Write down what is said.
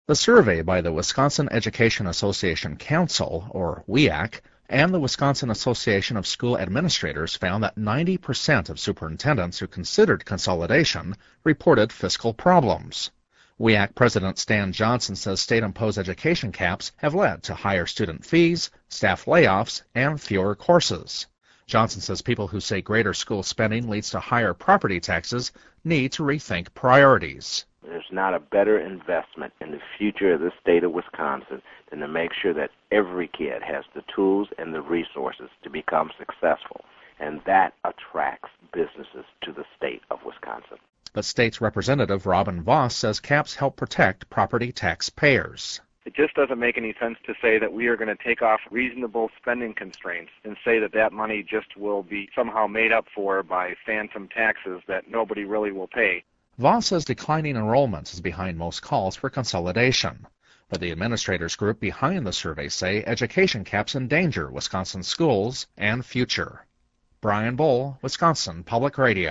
The survey by the Wisconsin Education Association Council, or WEAC, and the Wisconsin Association of School Administrators found that 90% of superintendents who considered consolidation reported fiscal problems. WEAC President Stan Johnson says state-imposed education caps have led to higher student fees, staff layoffs, and fewer courses. Johnson says people who say greater school spending leads to higher property taxes need to rethink priorities. There's not a better investment in the future of the state of Wisconsin than to make sure that every kid has the tools and the resources to become successful, and that attracts businesses to the state of Wisconsin. But State's Representative Robin Voss says caps help protect property taxpayers. It just doesn't make any sense to say that we are going to take off reasonable spending constraints and say that that money just will be somehow made up for by phantom taxes that nobody really will pay. Voss says declining enrollments is behind most calls for consolidation. But the administrators group behind the survey say education caps endanger Wisconsin schools and future. Brian Bull, Wisconsin Public Radio.